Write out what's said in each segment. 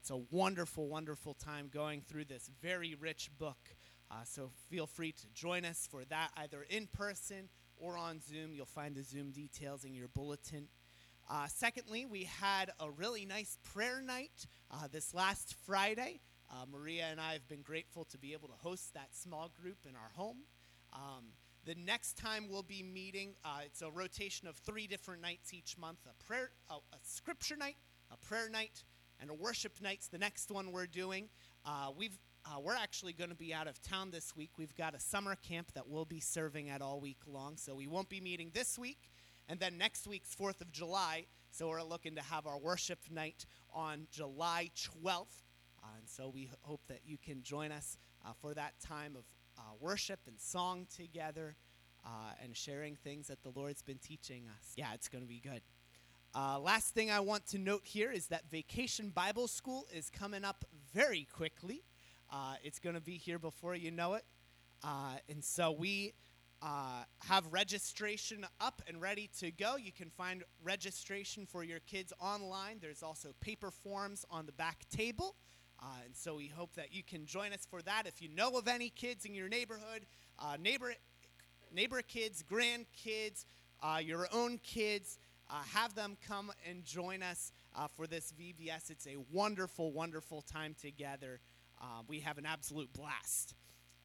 it's a wonderful, wonderful time going through this very rich book. So feel free to join us for that, either in person or on Zoom. You'll find the Zoom details in your bulletin. Secondly, we had a really nice prayer night this last Friday. Maria and I have been grateful to be able to host that small group in our home. The next time we'll be meeting, it's a rotation of 3 different nights each month, a scripture night, a prayer night, and a worship night's the next one we're doing. We're actually going to be out of town this week. We've got a summer camp that we'll be serving at all week long, so we won't be meeting this week. And then next week's 4th of July, so we're looking to have our worship night on July 12th. And so we hope that you can join us for that time of worship and song together and sharing things that the Lord's been teaching us. Yeah, it's going to be good. Last thing I want to note here is that Vacation Bible School is coming up very quickly. It's going to be here before you know it. And so we have registration up and ready to go. You can find registration for your kids online. There's also paper forms on the back table. And so we hope that you can join us for that. If you know of any kids in your neighborhood, neighbor kids, grandkids, your own kids, have them come and join us for this VBS. It's a wonderful, wonderful time together. We have an absolute blast.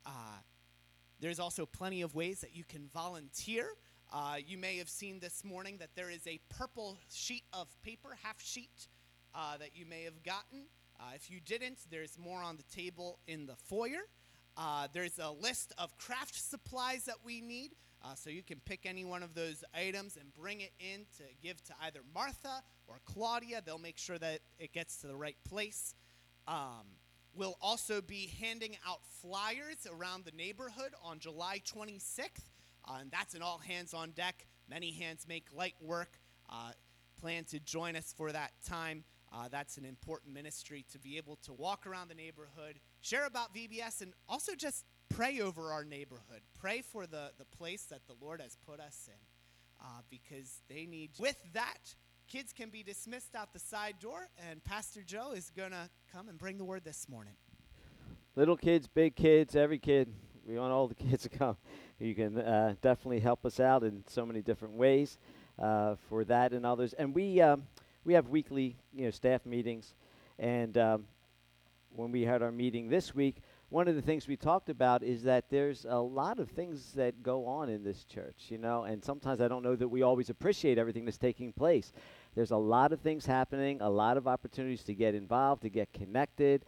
There's also plenty of ways that you can volunteer. You may have seen this morning that there is a purple sheet of paper, half sheet, that you may have gotten. If you didn't, there's more on the table in the foyer. There's a list of craft supplies that we need, so you can pick any one of those items and bring it in to give to either Martha or Claudia. They'll make sure that it gets to the right place. We'll also be handing out flyers around the neighborhood on July 26th, and that's an all hands on deck. Many hands make light work. Plan to join us for that time. That's an important ministry to be able to walk around the neighborhood, share about VBS, and also just pray over our neighborhood. Pray for the place that the Lord has put us in because they need. With that, kids can be dismissed out the side door, and Pastor Joe is going to come and bring the word this morning. Little kids, big kids, every kid. We want all the kids to come. You can definitely help us out in so many different ways for that and others. And we have weekly, staff meetings. And when we had our meeting this week, one of the things we talked about is that there's a lot of things that go on in this church, and sometimes I don't know that we always appreciate everything that's taking place. There's a lot of things happening, a lot of opportunities to get involved, to get connected.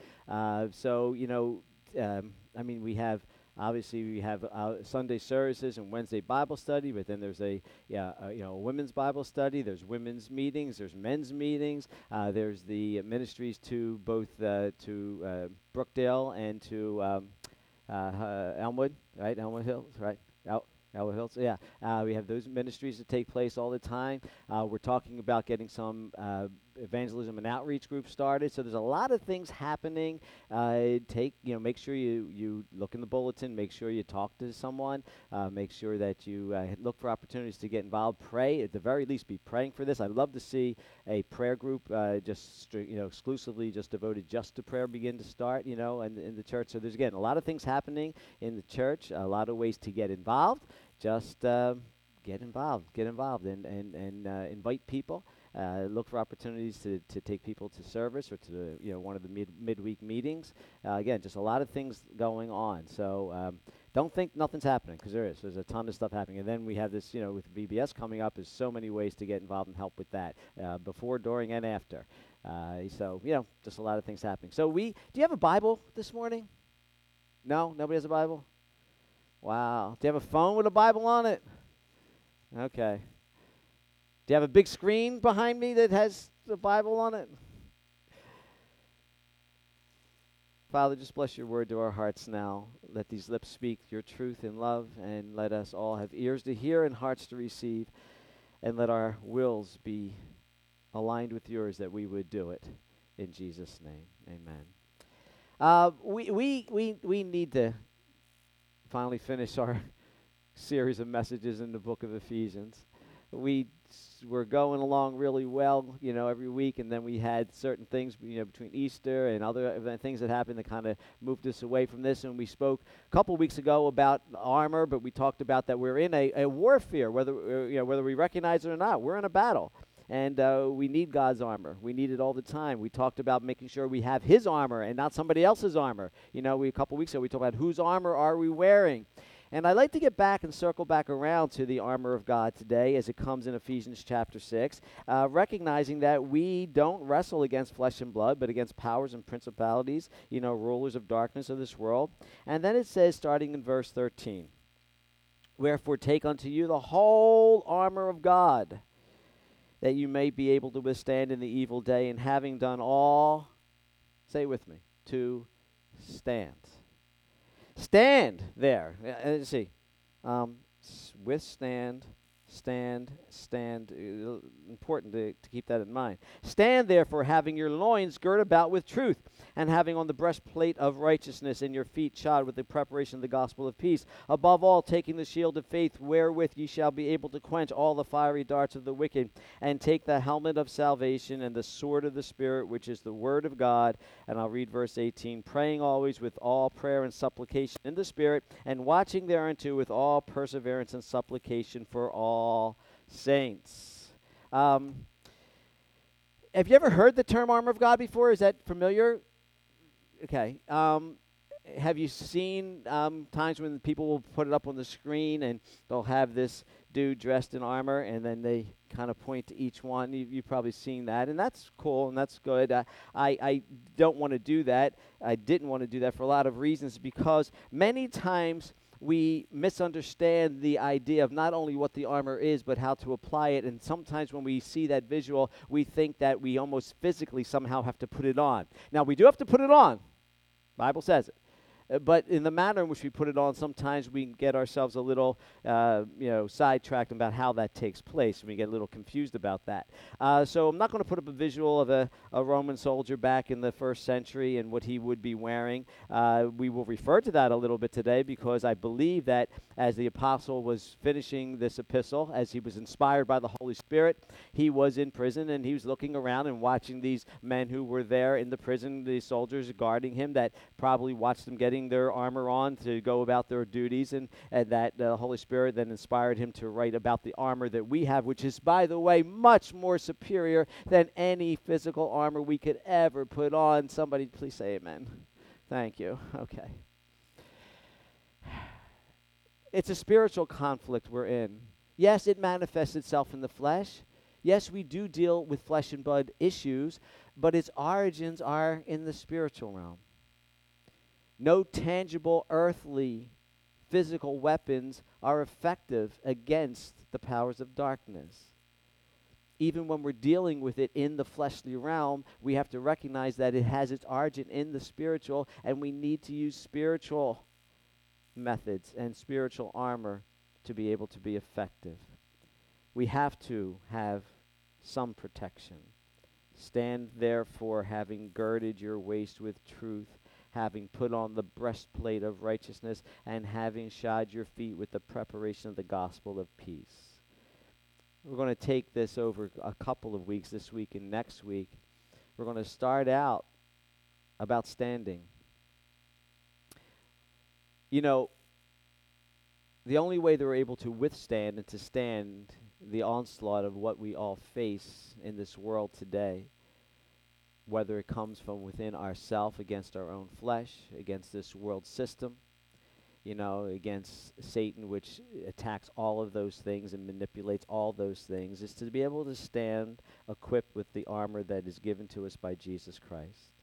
We have Sunday services and Wednesday Bible study, but then there's a women's Bible study. There's women's meetings. There's men's meetings. There's the ministries to both to Brookdale and to Elmwood, right? Elmwood Hills, right? Elmwood Hills, yeah. We have those ministries that take place all the time. We're talking about getting some evangelism and outreach groups started. So there's a lot of things happening. Make sure you look in the bulletin. Make sure you talk to someone. Make sure that you look for opportunities to get involved. Pray, at the very least, be praying for this. I'd love to see a prayer group exclusively just devoted just to prayer begin to start, in the church. So there's, again, a lot of things happening in the church, a lot of ways to get involved. Just get involved and invite people. Look for opportunities to take people to service or to one of the midweek meetings. Again, just a lot of things going on. So don't think nothing's happening, because there is. There's a ton of stuff happening. And then we have this, with VBS coming up, there's so many ways to get involved and help with that, before, during, and after. Just a lot of things happening. So do you have a Bible this morning? No? Nobody has a Bible? Wow. Do you have a phone with a Bible on it? Okay. Do you have a big screen behind me that has the Bible on it? Father, just bless your word to our hearts now. Let these lips speak your truth in love, and let us all have ears to hear and hearts to receive, and let our wills be aligned with yours that we would do it. In Jesus' name, amen. We need to finally finish our series of messages in the book of Ephesians. We were going along really well, every week, and then we had certain things, between Easter and other things that happened that kind of moved us away from this. And we spoke a couple weeks ago about armor, but we talked about that we're in a warfare, whether we recognize it or not. We're in a battle. And we need God's armor. We need it all the time. We talked about making sure we have His armor and not somebody else's armor. A couple weeks ago we talked about whose armor are we wearing. And I'd like to get back and circle back around to the armor of God today as it comes in Ephesians chapter 6, recognizing that we don't wrestle against flesh and blood, but against powers and principalities, rulers of darkness of this world. And then it says, starting in verse 13, "Wherefore take unto you the whole armor of God, that you may be able to withstand in the evil day, and having done all," say it with me, "to stand." Stand there. Let's see. Withstand, stand. Important to keep that in mind. "Stand therefore, having your loins girt about with truth, and having on the breastplate of righteousness, and your feet shod with the preparation of the gospel of peace. Above all, taking the shield of faith, wherewith ye shall be able to quench all the fiery darts of the wicked, and take the helmet of salvation and the sword of the Spirit, which is the word of God." And I'll read verse 18. "Praying always with all prayer and supplication in the Spirit, and watching thereunto with all perseverance and supplication for all saints." Have you ever heard the term armor of God before? Is that familiar? Okay. Have you seen times when people will put it up on the screen and they'll have this dude dressed in armor, and then they kind of point to each one? You've probably seen that, and that's cool and that's good. I don't want to do that. I didn't want to do that for a lot of reasons, because many times we misunderstand the idea of not only what the armor is, but how to apply it. And sometimes when we see that visual, we think that we almost physically somehow have to put it on. Now, we do have to put it on. Bible says it. But in the manner in which we put it on, sometimes we can get ourselves a little, sidetracked about how that takes place, and we get a little confused about that. So I'm not going to put up a visual of a Roman soldier back in the first century and what he would be wearing. We will refer to that a little bit today, because I believe that as the apostle was finishing this epistle, as he was inspired by the Holy Spirit, he was in prison, and he was looking around and watching these men who were there in the prison, the soldiers guarding him, that probably watched them getting their armor on to go about their duties, and that the Holy Spirit then inspired him to write about the armor that we have, which is, by the way, much more superior than any physical armor we could ever put on. Somebody please say amen. Thank you. Okay. It's a spiritual conflict we're in. Yes, it manifests itself in the flesh. Yes, we do deal with flesh and blood issues, but its origins are in the spiritual realm. No tangible earthly physical weapons are effective against the powers of darkness. Even when we're dealing with it in the fleshly realm, we have to recognize that it has its origin in the spiritual, and we need to use spiritual methods and spiritual armor to be able to be effective. We have to have some protection. "Stand therefore, having girded your waist with truth, having put on the breastplate of righteousness, and having shod your feet with the preparation of the gospel of peace." We're going to take this over a couple of weeks, this week and next week. We're going to start out about standing. The only way that we're able to withstand and to stand the onslaught of what we all face in this world today, whether it comes from within ourselves, against our own flesh, against this world system, against Satan, which attacks all of those things and manipulates all those things, is to be able to stand equipped with the armor that is given to us by Jesus Christ.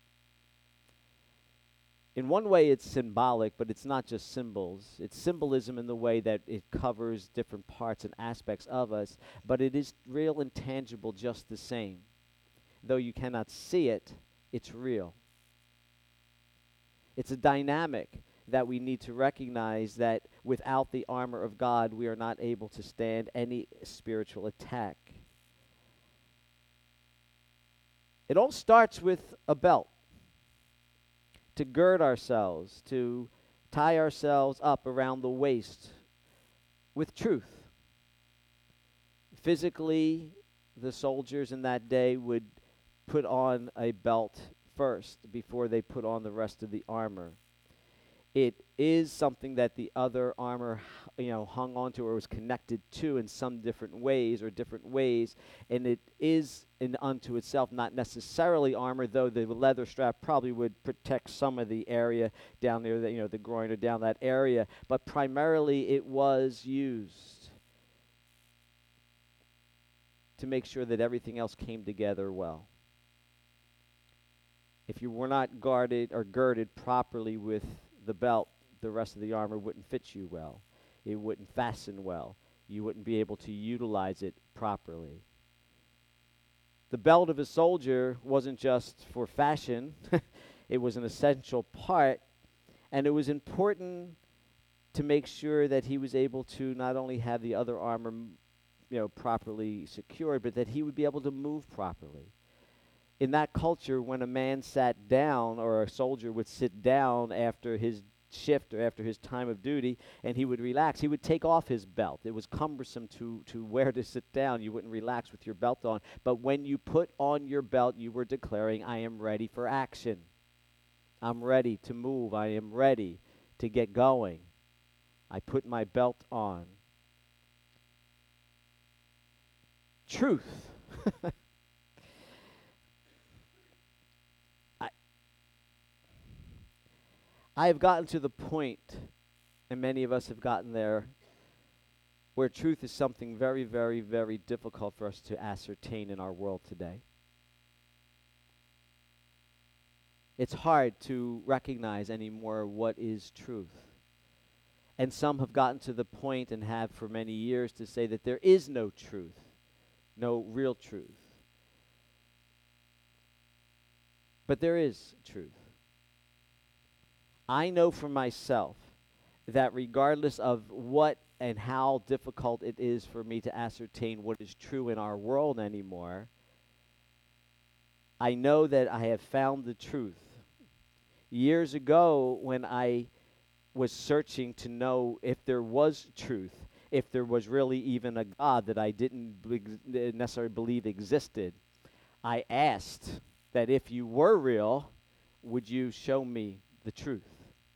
In one way, it's symbolic, but it's not just symbols. It's symbolism in the way that it covers different parts and aspects of us, but it is real and tangible just the same. Though you cannot see it, it's real. It's a dynamic that we need to recognize, that without the armor of God, we are not able to stand any spiritual attack. It all starts with a belt. To gird ourselves, to tie ourselves up around the waist with truth. Physically, the soldiers in that day would put on a belt first before they put on the rest of the armor. It is something that the other armor, hung onto or was connected to in some different ways, and it is in unto itself not necessarily armor, though the leather strap probably would protect some of the area down there, the groin or down that area, but primarily it was used to make sure that everything else came together well. If you were not guarded or girded properly with the belt, the rest of the armor wouldn't fit you well. It wouldn't fasten well. You wouldn't be able to utilize it properly. The belt of a soldier wasn't just for fashion. It was an essential part, and it was important to make sure that he was able to not only have the other armor, properly secured, but that he would be able to move properly. In that culture, when a man sat down, or a soldier would sit down after his shift or after his time of duty, and he would relax, he would take off his belt. It was cumbersome to wear to sit down. You wouldn't relax with your belt on. But when you put on your belt, you were declaring, I am ready for action. I'm ready to move. I am ready to get going. I put my belt on. Truth. I have gotten to the point, and many of us have gotten there, where truth is something very, very, very difficult for us to ascertain in our world today. It's hard to recognize anymore what is truth. And some have gotten to the point, and have for many years, to say that there is no truth, no real truth. But there is truth. I know for myself that regardless of what and how difficult it is for me to ascertain what is true in our world anymore, I know that I have found the truth. Years ago, when I was searching to know if there was truth, if there was really even a God that I didn't necessarily believe existed, I asked that if you were real, would you show me the truth?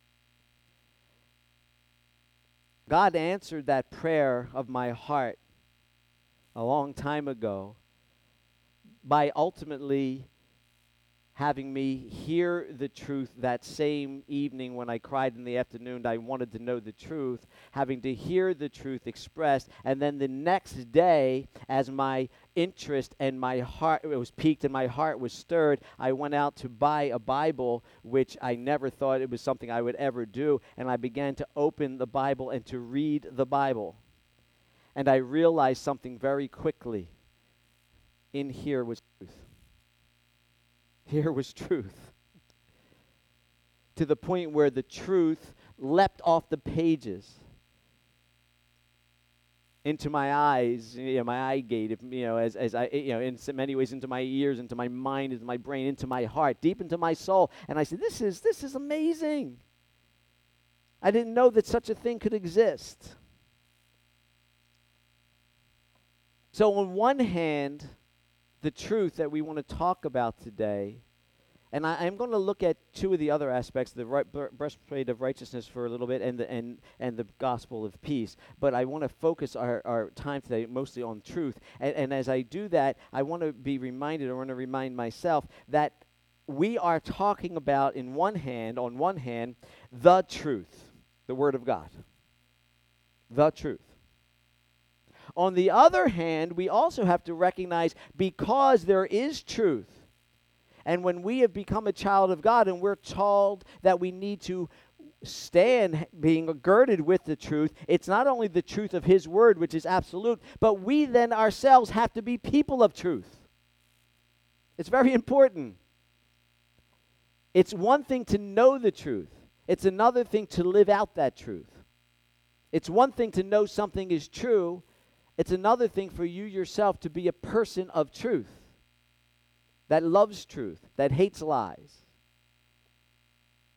God answered that prayer of my heart a long time ago by ultimately having me hear the truth that same evening when I cried in the afternoon. I wanted to know the truth, having to hear the truth expressed, and then the next day, as my interest and my heart, it was piqued and my heart was stirred, I went out to buy a Bible, which I never thought it was something I would ever do, and I began to open the Bible and to read the Bible. And I realized something very quickly. In here was truth. Here was truth. To the point where the truth leapt off the pages into my eyes, my eye gate, as I, in so many ways into my ears, into my mind, into my brain, into my heart, deep into my soul. And I said, this is amazing. I didn't know that such a thing could exist. So on one hand, the truth that we want to talk about today, and I'm going to look at two of the other aspects, the breastplate of righteousness for a little bit, and the gospel of peace. But I want to focus our time today mostly on truth. And as I do that, I want to be reminded, I want to remind myself that we are talking about, on one hand, the truth, the Word of God. The truth. On the other hand, we also have to recognize, because there is truth, and when we have become a child of God and we're told that we need to stand being girded with the truth, it's not only the truth of His Word, which is absolute, but we then ourselves have to be people of truth. It's very important. It's one thing to know the truth. It's another thing to live out that truth. It's one thing to know something is true. It's another thing for you yourself to be a person of truth, that loves truth, that hates lies.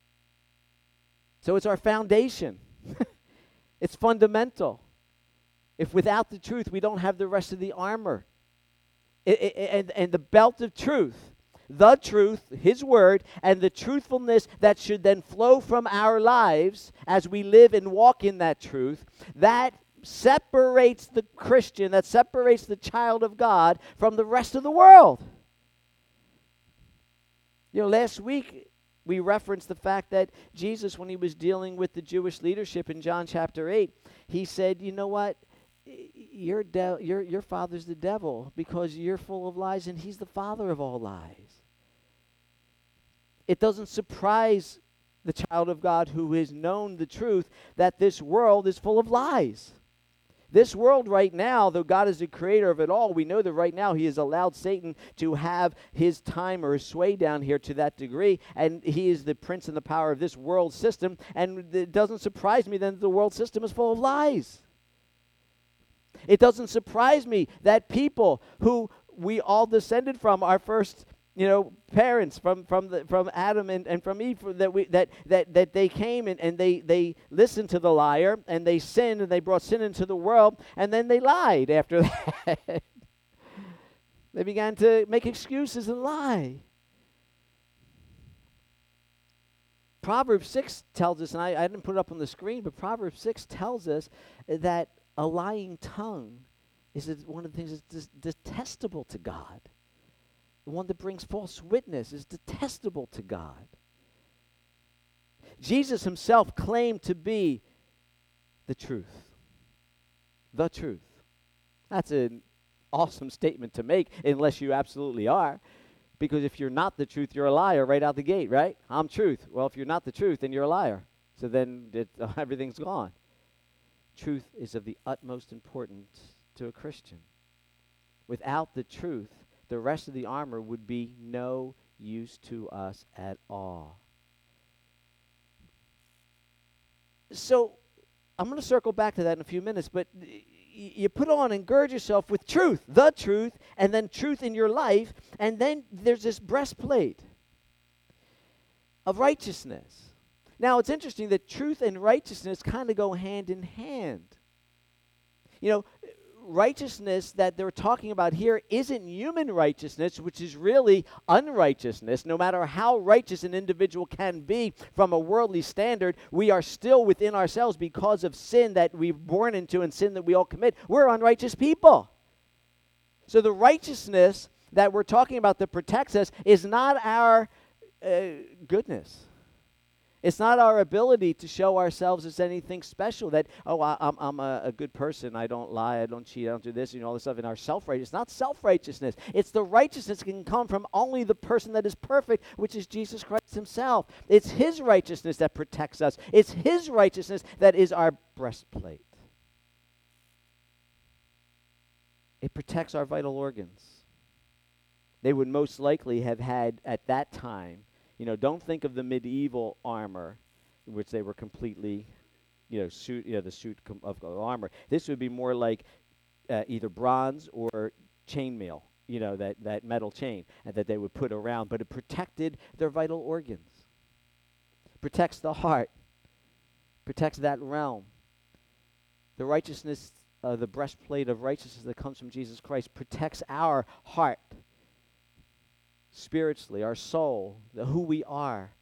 So it's our foundation. It's fundamental. if without the truth we don't have the rest of the armor. And the belt of truth, the truth, His word, and the truthfulness that should then flow from our lives as we live and walk in that truth, that separates the Christian, that separates the child of God from the rest of the world. You know, last week we referenced the fact that Jesus, when He was dealing with the Jewish leadership in John chapter 8, He said, you know what? Your father's the devil because you're full of lies and he's the father of all lies. It doesn't surprise the child of God who has known the truth that this world is full of lies. This world right now, though God is the creator of it all, we know that right now He has allowed Satan to have his time or his sway down here to that degree, and he is the prince and the power of this world system, and it doesn't surprise me then that the world system is full of lies. It doesn't surprise me that people who we all descended from, our first, parents from Adam and from Eve, that they came and they listened to the liar and they sinned and they brought sin into the world and then they lied after that. They began to make excuses and lie. Proverbs 6 tells us, and I didn't put it up on the screen, but Proverbs 6 tells us that a lying tongue is one of the things that's detestable to God. The one that brings false witness is detestable to God. Jesus Himself claimed to be the truth. The truth. That's an awesome statement to make, unless you absolutely are. Because if you're not the truth, you're a liar right out the gate, right? I'm truth. Well, if you're not the truth, then you're a liar. So then everything's gone. Truth is of the utmost importance to a Christian. Without the truth, the rest of the armor would be no use to us at all. So, I'm going to circle back to that in a few minutes, but you put on and gird yourself with truth, the truth, and then truth in your life, and then there's this breastplate of righteousness. Now, it's interesting that truth and righteousness kind of go hand in hand. Righteousness that they're talking about here isn't human righteousness, which is really unrighteousness. No matter how righteous an individual can be from a worldly standard, we are still within ourselves because of sin that we've born into and sin that we all commit. We're unrighteous people. So the righteousness that we're talking about that protects us is not our goodness. It's not our ability to show ourselves as anything special, that, I'm a good person, I don't lie, I don't cheat, I don't do this, all this stuff in our self-righteousness. It's not self-righteousness. It's the righteousness that can come from only the person that is perfect, which is Jesus Christ Himself. It's His righteousness that protects us. It's His righteousness that is our breastplate. It protects our vital organs. They would most likely have had, at that time, don't think of the medieval armor, which they were completely, the suit of armor. This would be more like either bronze or chainmail, that metal chain, and that they would put around. But it protected their vital organs. Protects the heart. Protects that realm. The righteousness, the breastplate of righteousness that comes from Jesus Christ protects our heart. Spiritually, our soul, who we are.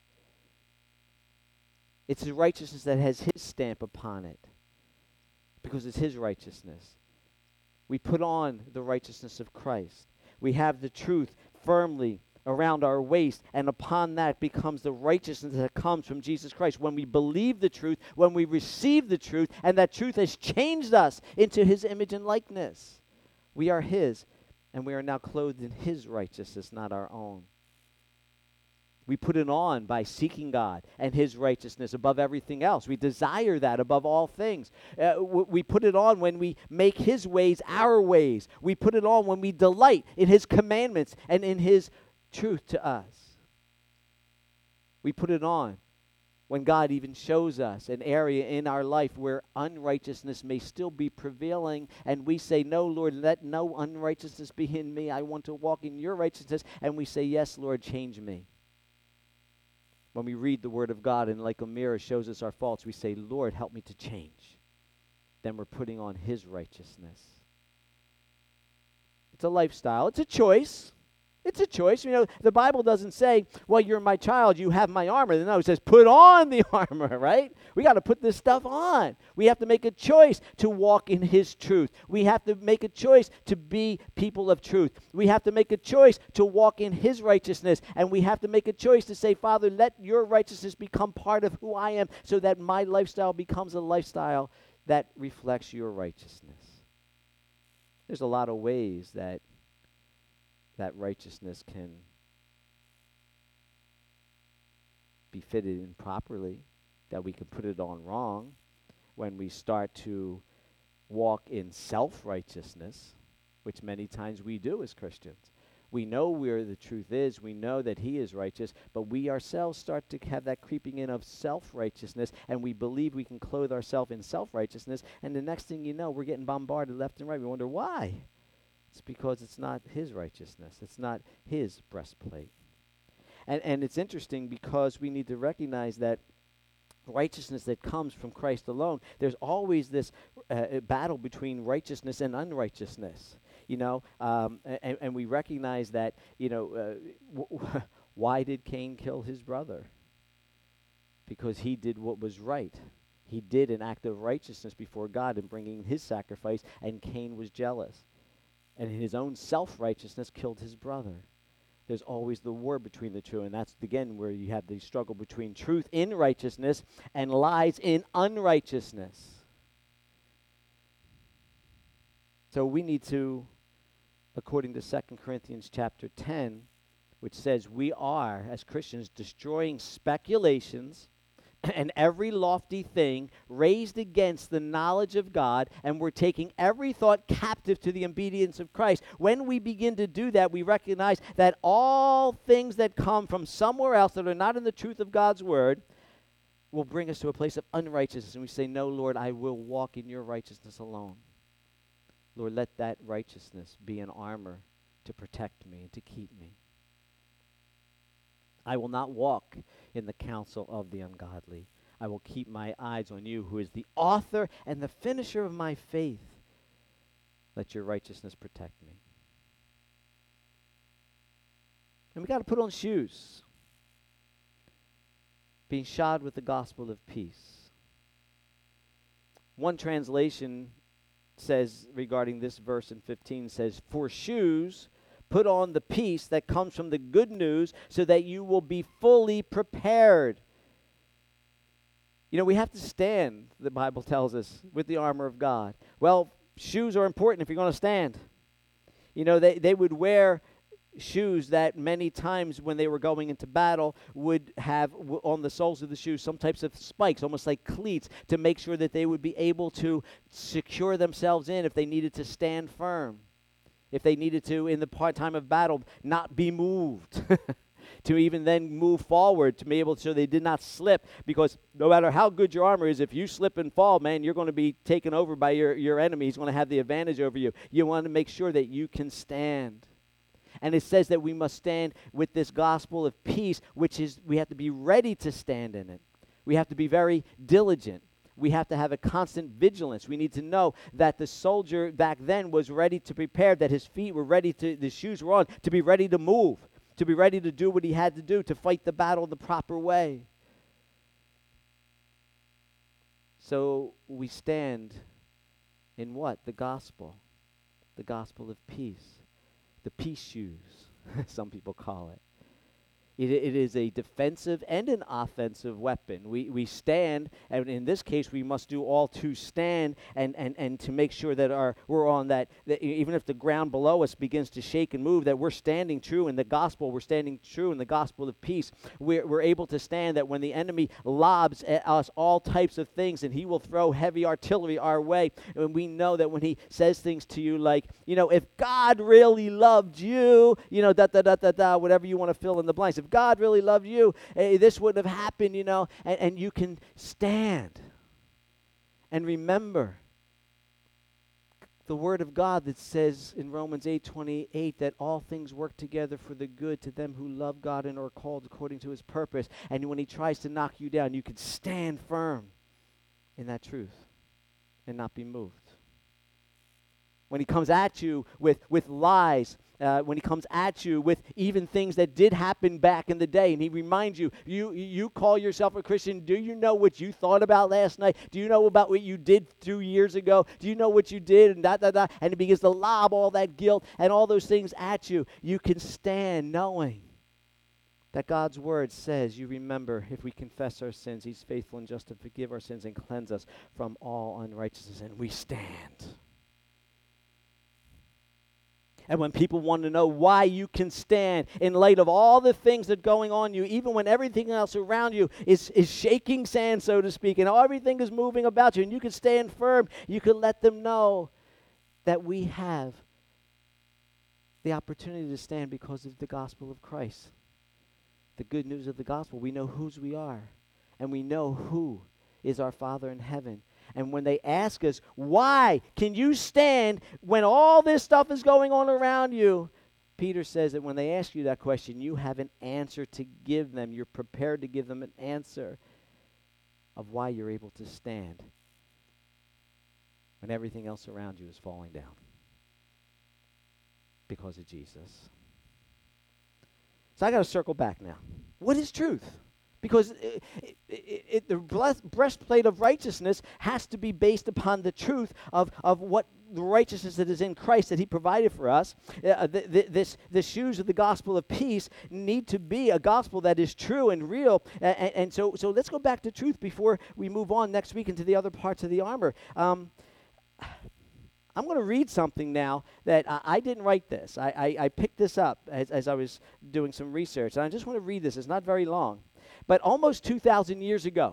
It's the righteousness that has His stamp upon it because it's His righteousness. We put on the righteousness of Christ. We have the truth firmly around our waist, and upon that becomes the righteousness that comes from Jesus Christ. When we believe the truth, when we receive the truth, and that truth has changed us into His image and likeness, we are His. And we are now clothed in His righteousness, not our own. We put it on by seeking God and His righteousness above everything else. We desire that above all things. We put it on when we make His ways our ways. We put it on when we delight in His commandments and in His truth to us. We put it on when God even shows us an area in our life where unrighteousness may still be prevailing, and we say, no, Lord, let no unrighteousness be in me. I want to walk in your righteousness. And we say, yes, Lord, change me. When we read the Word of God and like a mirror shows us our faults, we say, Lord, help me to change. then we're putting on his righteousness. It's a lifestyle. It's a choice. It's a choice. You know, the Bible doesn't say, well, you're my child, you have my armor. No, it says, put on the armor, right? We got to put this stuff on. We have to make a choice to walk in his truth. We have to make a choice to be people of truth. We have to make a choice to walk in his righteousness. And we have to make a choice to say, Father, let your righteousness become part of who I am so that my lifestyle becomes a lifestyle that reflects your righteousness. There's a lot of ways that righteousness can be fitted in properly, that we can put it on wrong when we start to walk in self-righteousness, which many times we do as Christians. We know where the truth is. We know that he is righteous, but we ourselves start to have that creeping in of self-righteousness, and we believe we can clothe ourselves in self-righteousness, and the next thing you know, we're getting bombarded left and right. We wonder why. It's because it's not his righteousness. It's not his breastplate. And it's interesting because we need to recognize that righteousness that comes from Christ alone, there's always this battle between righteousness and unrighteousness. You know, and we recognize that, you know, why did Cain kill his brother? Because he did what was right. He did an act of righteousness before God in bringing his sacrifice, and Cain was jealous. And in his own self-righteousness killed his brother. There's always the war between the two, and that's, again, where you have the struggle between truth in righteousness and lies in unrighteousness. So we need to, according to 2 Corinthians chapter 10, which says we are, as Christians, destroying speculations and every lofty thing raised against the knowledge of God, and we're taking every thought captive to the obedience of Christ. When we begin to do that, we recognize that all things that come from somewhere else that are not in the truth of God's word will bring us to a place of unrighteousness, and we say, no, Lord, I will walk in your righteousness alone. Lord, let that righteousness be an armor to protect me and to keep me. I will not walk in the counsel of the ungodly. I will keep my eyes on you, who is the author and the finisher of my faith. Let your righteousness protect me. And we got to put on shoes. Being shod with the gospel of peace. One translation says regarding this verse in 15 says, for shoes, put on the peace that comes from the good news so that you will be fully prepared. You know, we have to stand, the Bible tells us, with the armor of God. Well, shoes are important if you're going to stand. You know, they would wear shoes that many times when they were going into battle would have on the soles of the shoes some types of spikes, almost like cleats, to make sure that they would be able to secure themselves in if they needed to stand firm. If they needed to, in the time of battle, not be moved, to even then move forward, to be able to, so they did not slip, because no matter how good your armor is, if you slip and fall, man, you're going to be taken over by your enemy. He's going to have the advantage over you. You want to make sure that you can stand. And it says that we must stand with this gospel of peace, which is we have to be ready to stand in it. We have to be very diligent. We have to have a constant vigilance. We need to know that the soldier back then was ready to prepare, that his feet were ready to, the shoes were on, to be ready to move, to be ready to do what he had to do, to fight the battle the proper way. So we stand in what? The gospel of peace, the peace shoes, some people call it. It is a defensive and an offensive weapon. We stand, and in this case, we must do all to stand and to make sure that we're on that even if the ground below us begins to shake and move, that we're standing true in the gospel. We're standing true in the gospel of peace. We're able to stand that when the enemy lobs at us all types of things, and he will throw heavy artillery our way, and we know that when he says things to you like, you know, if God really loved you, you know, whatever you want to fill in the blanks. If God really loved you, this wouldn't have happened, you know, and you can stand and remember the word of God that says in Romans 8:28 that all things work together for the good to them who love God and are called according to his purpose. And when he tries to knock you down, you can stand firm in that truth and not be moved. When he comes at you with lies, when he comes at you with even things that did happen back in the day, and he reminds you, you call yourself a Christian, do you know what you thought about last night? Do you know about what you did 2 years ago? Do you know what you did? And and he begins to lob all that guilt and all those things at you. You can stand knowing that God's word says, you remember, if we confess our sins, he's faithful and just to forgive our sins and cleanse us from all unrighteousness, and we stand. And when people want to know why you can stand in light of all the things that are going on you, even when everything else around you is shaking sand, so to speak, and everything is moving about you, and you can stand firm, you can let them know that we have the opportunity to stand because of the gospel of Christ. The good news of the gospel. We know whose we are, and we know who is our Father in heaven. And when they ask us, why can you stand when all this stuff is going on around you? Peter says that when they ask you that question, you have an answer to give them. You're prepared to give them an answer of why you're able to stand when everything else around you is falling down because of Jesus. So I got to circle back now. What is truth? Because the breastplate of righteousness has to be based upon the truth of what the righteousness that is in Christ that he provided for us. The shoes of the gospel of peace need to be a gospel that is true and real. And so let's go back to truth before we move on next week into the other parts of the armor. I'm going to read something now that I didn't write this. I picked this up as I was doing some research. And I just want to read this. It's not very long. But almost 2,000 years ago,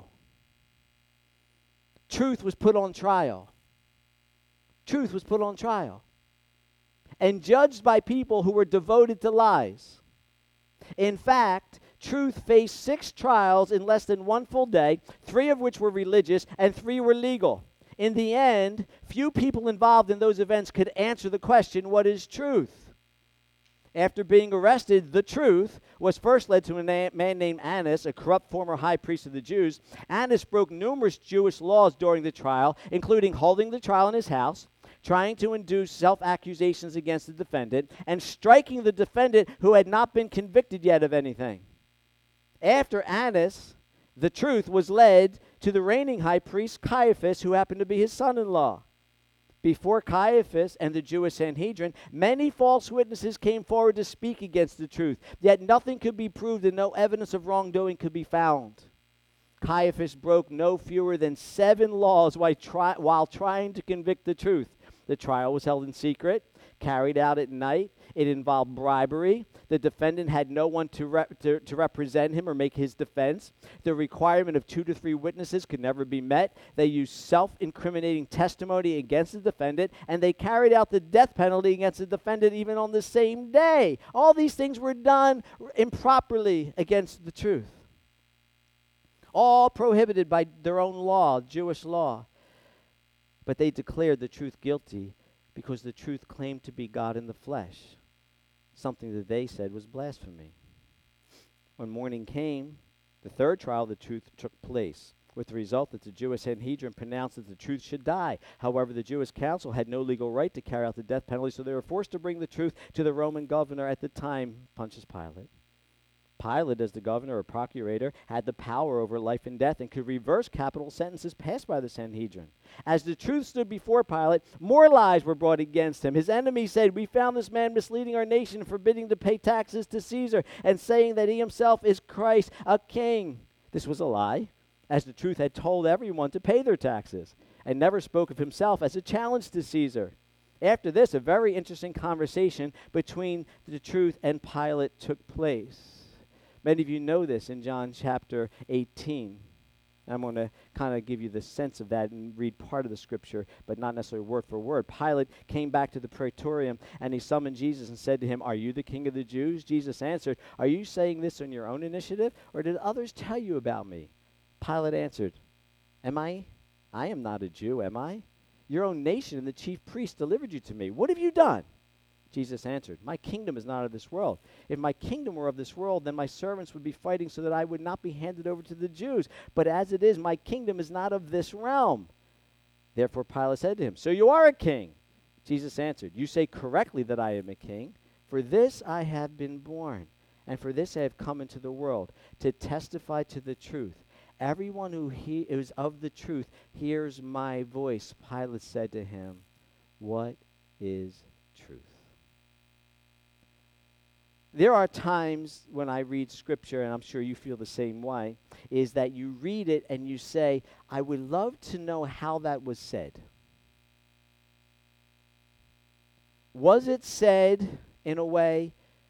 truth was put on trial. Truth was put on trial and judged by people who were devoted to lies. In fact, truth faced 6 trials in less than 1 full day, 3 of which were religious and 3 were legal. In the end, few people involved in those events could answer the question, what is truth? After being arrested, the truth was first led to a man named Annas, a corrupt former high priest of the Jews. Annas broke numerous Jewish laws during the trial, including holding the trial in his house, trying to induce self-accusations against the defendant, and striking the defendant who had not been convicted yet of anything. After Annas, the truth was led to the reigning high priest, Caiaphas, who happened to be his son-in-law. Before Caiaphas and the Jewish Sanhedrin, many false witnesses came forward to speak against the truth, yet nothing could be proved and no evidence of wrongdoing could be found. Caiaphas broke no fewer than 7 laws while trying to convict the truth. The trial was held in secret, carried out at night. It involved bribery. The defendant had no one to represent him or make his defense. The requirement of 2 to 3 witnesses could never be met. They used self-incriminating testimony against the defendant, and they carried out the death penalty against the defendant even on the same day. All these things were done improperly against the truth. All prohibited by their own law, Jewish law. But they declared the truth guilty because the truth claimed to be God in the flesh, something that they said was blasphemy. When morning came, the 3rd trial of the truth took place, with the result that the Jewish Sanhedrin pronounced that the truth should die. However, the Jewish council had no legal right to carry out the death penalty, so they were forced to bring the truth to the Roman governor at the time, Pontius Pilate. Pilate, as the governor or procurator, had the power over life and death and could reverse capital sentences passed by the Sanhedrin. As the truth stood before Pilate, more lies were brought against him. His enemies said, "We found this man misleading our nation, forbidding to pay taxes to Caesar, and saying that he himself is Christ, a king." This was a lie, as the truth had told everyone to pay their taxes, and never spoke of himself as a challenge to Caesar. After this, a very interesting conversation between the truth and Pilate took place. Many of you know this in John chapter 18. I'm going to kind of give you the sense of that and read part of the scripture, but not necessarily word for word. Pilate came back to the praetorium, and he summoned Jesus and said to him, "Are you the king of the Jews?" Jesus answered, "Are you saying this on your own initiative, or did others tell you about me?" Pilate answered, I am not a Jew, am I? Your own nation and the chief priests delivered you to me. What have you done?" Jesus answered, "My kingdom is not of this world. If my kingdom were of this world, then my servants would be fighting so that I would not be handed over to the Jews. But as it is, my kingdom is not of this realm." Therefore Pilate said to him, "So you are a king?" Jesus answered, "You say correctly that I am a king. For this I have been born, and for this I have come into the world, to testify to the truth. Everyone who is of the truth hears my voice." Pilate said to him, "What is truth?" There are times when I read Scripture, and I'm sure you feel the same way, is that you read it and you say, I would love to know how that was said. Was it said in a way,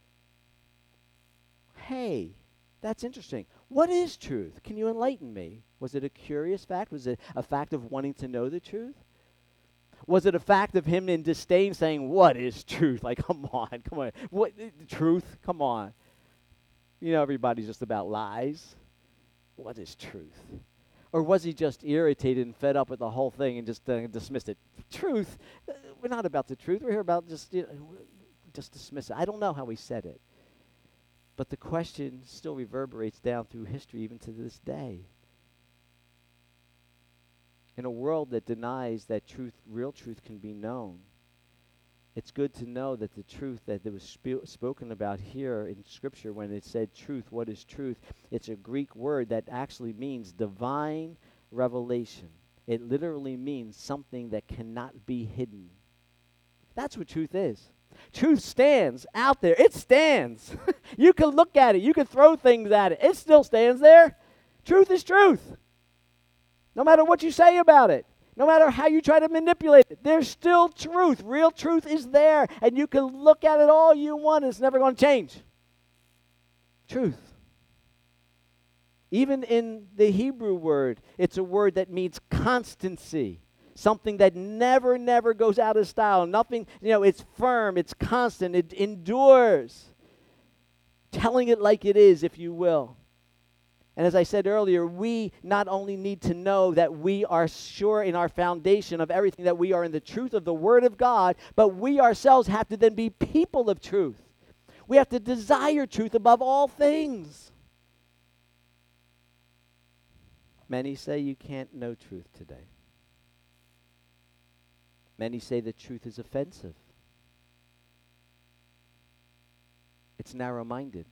hey, that's interesting. What is truth? Can you enlighten me? Was it a curious fact? Was it a fact of wanting to know the truth? Was it a fact of him in disdain saying, what is truth? Like, come on. What truth? Come on. You know, everybody's just about lies. What is truth? Or was he just irritated and fed up with the whole thing and just dismissed it? Truth? We're not about the truth. We're here about just dismiss it. I don't know how he said it. But the question still reverberates down through history even to this day. In a world that denies that truth, real truth can be known, it's good to know that the truth that was spoken about here in Scripture when it said truth, what is truth? It's a Greek word that actually means divine revelation. It literally means something that cannot be hidden. That's what truth is. Truth stands out there. It stands. You can look at it. You can throw things at it. It still stands there. Truth is truth. No matter what you say about it, no matter how you try to manipulate it, there's still truth. Real truth is there, and you can look at it all you want. It's never going to change. Truth. Even in the Hebrew word, it's a word that means constancy. Something that never goes out of style. Nothing, it's firm, it's constant, it endures. Telling it like it is, if you will. And as I said earlier, we not only need to know that we are sure in our foundation of everything, that we are in the truth of the Word of God, but we ourselves have to then be people of truth. We have to desire truth above all things. Many say you can't know truth today. Many say that truth is offensive. It's narrow-minded.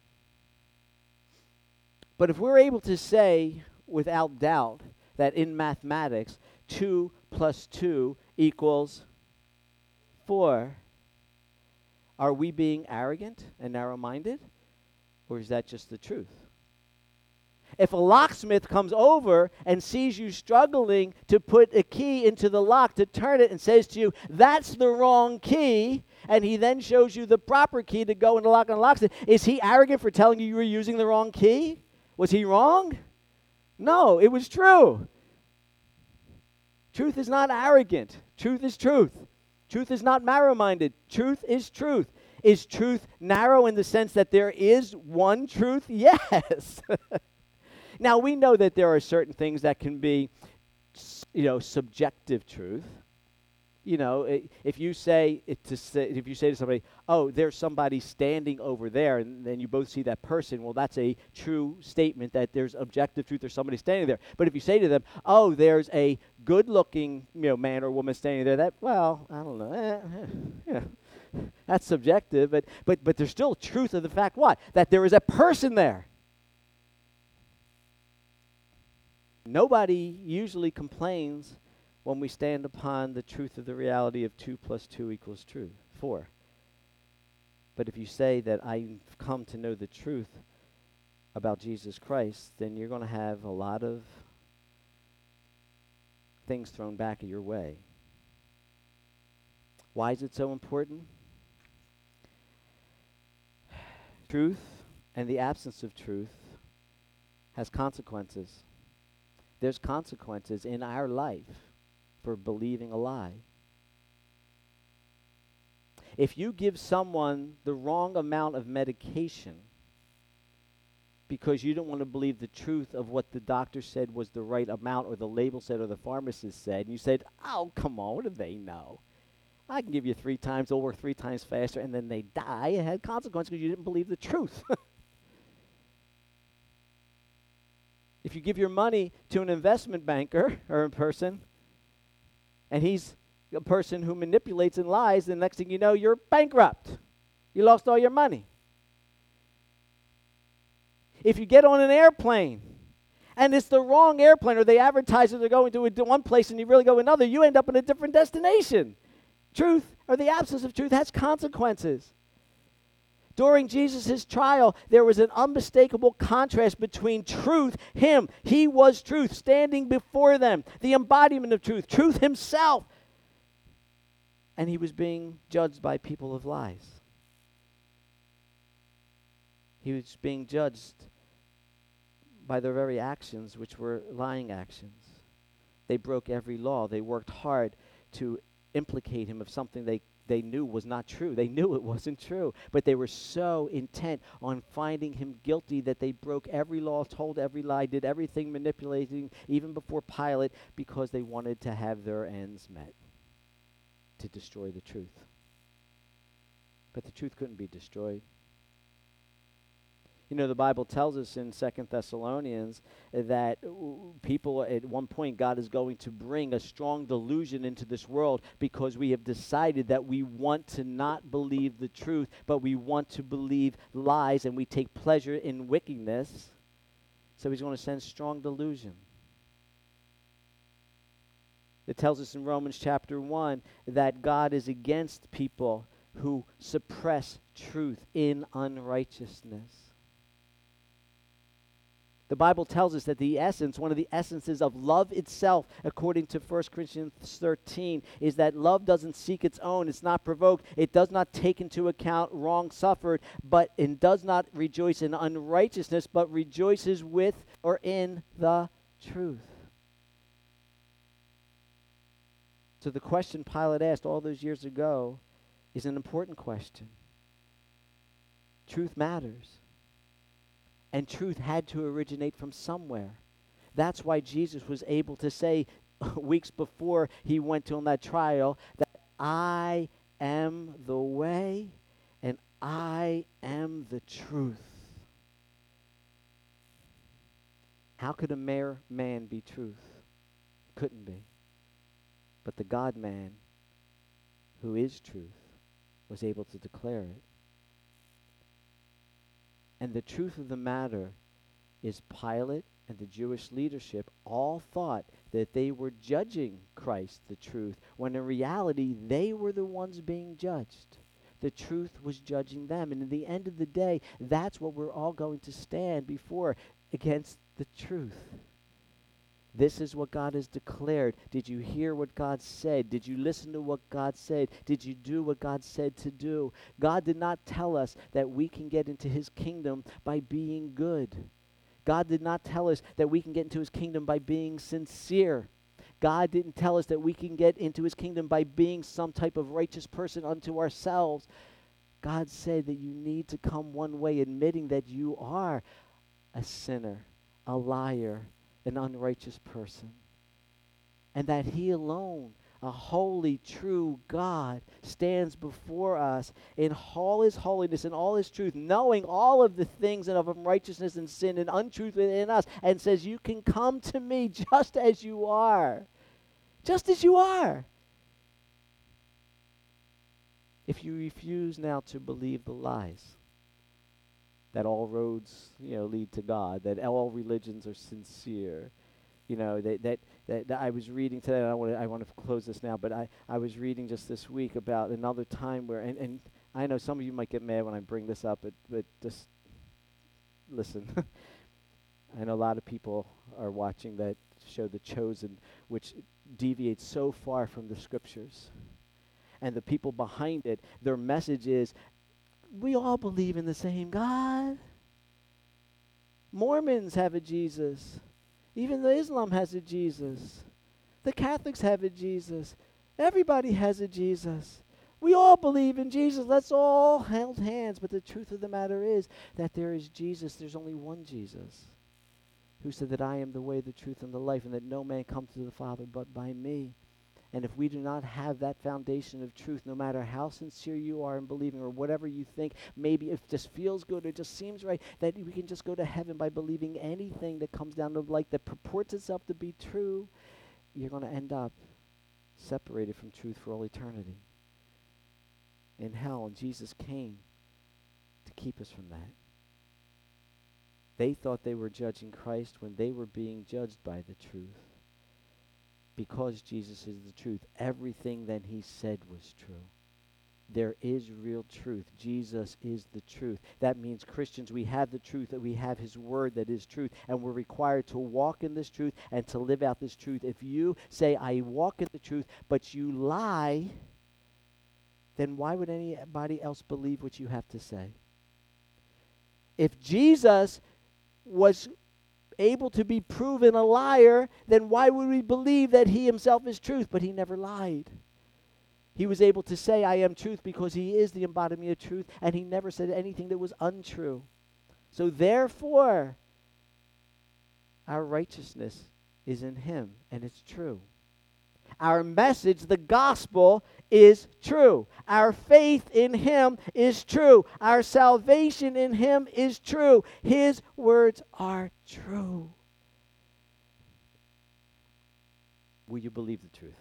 But if we're able to say without doubt that in mathematics 2 plus 2 equals 4, are we being arrogant and narrow-minded? Or is that just the truth? If a locksmith comes over and sees you struggling to put a key into the lock to turn it and says to you, that's the wrong key, and he then shows you the proper key to go in the lock and unlocks it, is he arrogant for telling you were using the wrong key? Was he wrong? No, it was true. Truth is not arrogant. Truth is truth. Truth is not narrow-minded. Truth is truth. Is truth narrow in the sense that there is one truth? Yes. Now, we know that there are certain things that can be, subjective truth. If you say to somebody, oh, there's somebody standing over there, and then you both see that person, well, that's a true statement that there's objective truth, there's somebody standing there. But if you say to them, oh, there's a good-looking, man or woman standing there, that, well, I don't know, that's subjective, but there's still truth of the fact, what? That there is a person there. Nobody usually complains when we stand upon the truth of the reality of 2 plus 2 equals 4. But if you say that I've come to know the truth about Jesus Christ, then you're going to have a lot of things thrown back at your way. Why is it so important? Truth and the absence of truth has consequences. There's consequences in our life for believing a lie. If you give someone the wrong amount of medication because you don't want to believe the truth of what the doctor said was the right amount, or the label said, or the pharmacist said, and you said, oh, come on, what do they know? I can give you 3 times, it'll work 3 times faster, and then they die. It had consequences because you didn't believe the truth. If you give your money to an investment banker or a person, and he's a person who manipulates and lies, the next thing you know, you're bankrupt. You lost all your money. If you get on an airplane and it's the wrong airplane, or they advertise that they're going to one place and you really go another, you end up in a different destination. Truth, or the absence of truth, has consequences. During Jesus' trial, there was an unmistakable contrast between truth, him, he was truth, standing before them, the embodiment of truth, truth himself, and he was being judged by people of lies. He was being judged by their very actions, which were lying actions. They broke every law. They worked hard to implicate him of something they knew was not true. They knew it wasn't true, but they were so intent on finding him guilty that they broke every law, told every lie, did everything manipulating, even before Pilate, because they wanted to have their ends met, to destroy the truth. But the truth couldn't be destroyed. You know, the Bible tells us in 2 Thessalonians that people, at one point, God is going to bring a strong delusion into this world because we have decided that we want to not believe the truth, but we want to believe lies, and we take pleasure in wickedness. So he's going to send strong delusion. It tells us in Romans chapter 1 that God is against people who suppress truth in unrighteousness. The Bible tells us that one of the essences of love itself, according to 1 Corinthians 13, is that love doesn't seek its own, it's not provoked, it does not take into account wrong suffered, and does not rejoice in unrighteousness, but rejoices with or in the truth. So the question Pilate asked all those years ago is an important question. Truth matters. And truth had to originate from somewhere. That's why Jesus was able to say weeks before he went on that trial that I am the way and I am the truth. How could a mere man be truth? Couldn't be. But the God-man, who is truth, was able to declare it. And the truth of the matter is Pilate and the Jewish leadership all thought that they were judging Christ, the truth, when in reality they were the ones being judged. The truth was judging them. And in the end of the day, that's what we're all going to stand before, against the truth. This is what God has declared. Did you hear what God said? Did you listen to what God said? Did you do what God said to do? God did not tell us that we can get into his kingdom by being good. God did not tell us that we can get into his kingdom by being sincere. God didn't tell us that we can get into his kingdom by being some type of righteous person unto ourselves. God said that you need to come one way, admitting that you are a sinner, a liar, an unrighteous person, and that he alone, a holy, true God, stands before us in all his holiness and all his truth, knowing all of the things of unrighteousness and sin and untruth within us, and says, you can come to me just as you are. Just as you are. If you refuse now to believe the lies, that all roads, lead to God, that all religions are sincere, that I was reading today, and I want to close this now, but I was reading just this week about another time where, and I know some of you might get mad when I bring this up, but just listen. I know a lot of people are watching that show The Chosen, which deviates so far from the scriptures. And the people behind it, their message is, we all believe in the same God. Mormons have a Jesus. Even the Islam has a Jesus. The Catholics have a Jesus. Everybody has a Jesus. We all believe in Jesus. Let's all hold hands. But the truth of the matter is that there is Jesus. There's only one Jesus who said that I am the way, the truth, and the life, and that no man comes to the Father but by me. And if we do not have that foundation of truth, no matter how sincere you are in believing or whatever you think, maybe if it just feels good or just seems right, that we can just go to heaven by believing anything that comes down to light that purports itself to be true, you're going to end up separated from truth for all eternity in hell, and Jesus came to keep us from that. They thought they were judging Christ when they were being judged by the truth. Because Jesus is the truth, everything that he said was true. There is real truth. Jesus is the truth. That means, Christians, we have the truth, that we have his word that is truth, and we're required to walk in this truth and to live out this truth. If you say, I walk in the truth, but you lie, then why would anybody else believe what you have to say? If Jesus was able to be proven a liar, then why would we believe that he himself is truth? But he never lied. He was able to say, I am truth, because he is the embodiment of truth, and he never said anything that was untrue. So therefore, our righteousness is in him, and it's true. Our message, the gospel, is true. Our faith in him is true. Our salvation in him is true. His words are true. Will you believe the truth?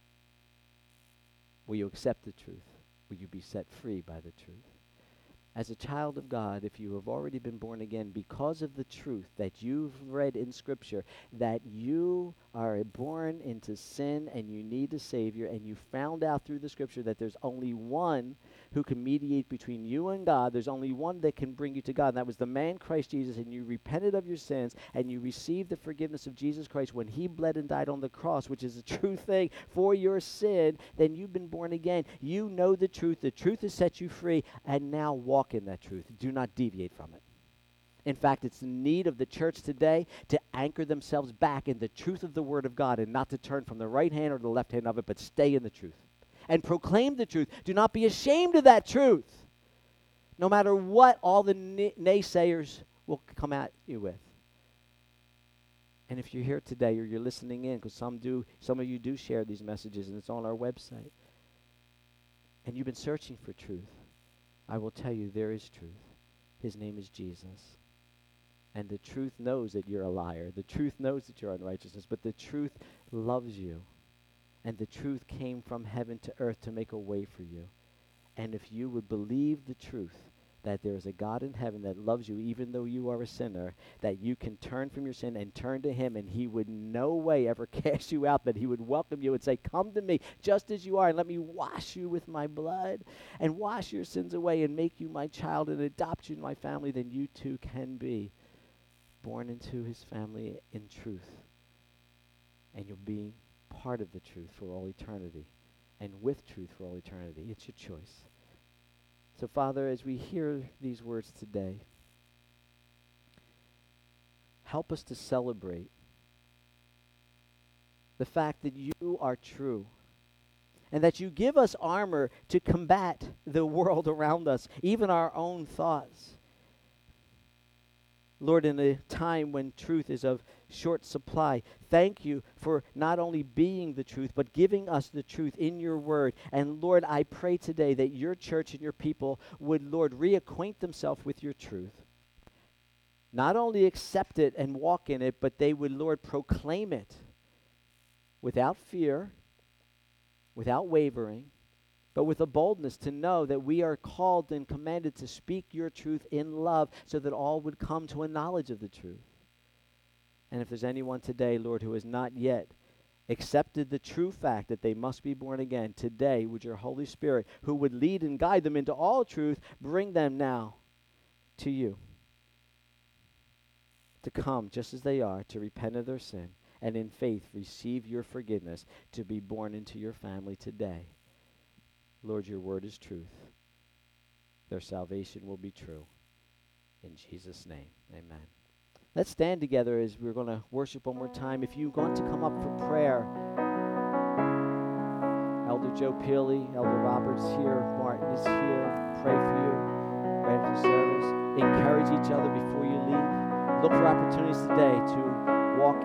Will you accept the truth? Will you be set free by the truth? As a child of God, if you have already been born again, because of the truth that you've read in Scripture, that you are born into sin and you need a Savior, and you found out through the Scripture that there's only one who can mediate between you and God, there's only one that can bring you to God, and that was the man Christ Jesus, and you repented of your sins, and you received the forgiveness of Jesus Christ when he bled and died on the cross, which is a true thing for your sin, then you've been born again. You know the truth has set you free, and now walk in that truth. Do not deviate from it. In fact, it's the need of the church today to anchor themselves back in the truth of the Word of God, and not to turn from the right hand or the left hand of it, but stay in the truth and proclaim the truth. Do not be ashamed of that truth, no matter what all the naysayers will come at you with. And if you're here today, or you're listening in, because some of you do share these messages, and it's on our website, and you've been searching for truth, I will tell you there is truth. His name is Jesus. And the truth knows that you're a liar. The truth knows that you're unrighteousness, but the truth loves you. And the truth came from heaven to earth to make a way for you. And if you would believe the truth, that there is a God in heaven that loves you even though you are a sinner, that you can turn from your sin and turn to him, and he would no way ever cast you out, but he would welcome you and say, come to me just as you are, and let me wash you with my blood and wash your sins away and make you my child and adopt you in my family, then you too can be born into his family in truth. And you'll be part of the truth for all eternity, and with truth for all eternity. It's your choice. So, Father, as we hear these words today, help us to celebrate the fact that you are true, and that you give us armor to combat the world around us, even our own thoughts. Lord, in a time when truth is of short supply, thank you for not only being the truth, but giving us the truth in your word. And Lord, I pray today that your church and your people would, Lord, reacquaint themselves with your truth. Not only accept it and walk in it, but they would, Lord, proclaim it without fear, without wavering, but with a boldness to know that we are called and commanded to speak your truth in love, so that all would come to a knowledge of the truth. And if there's anyone today, Lord, who has not yet accepted the true fact that they must be born again, today would your Holy Spirit, who would lead and guide them into all truth, bring them now to you, to come just as they are, to repent of their sin, and in faith receive your forgiveness, to be born into your family today. Lord, your word is truth. Their salvation will be true. In Jesus' name, amen. Let's stand together as we're going to worship one more time. If you want to come up for prayer, Elder Joe Peely, Elder Robert's here, Martin is here, pray for you right after service. Encourage each other before you leave. Look for opportunities today to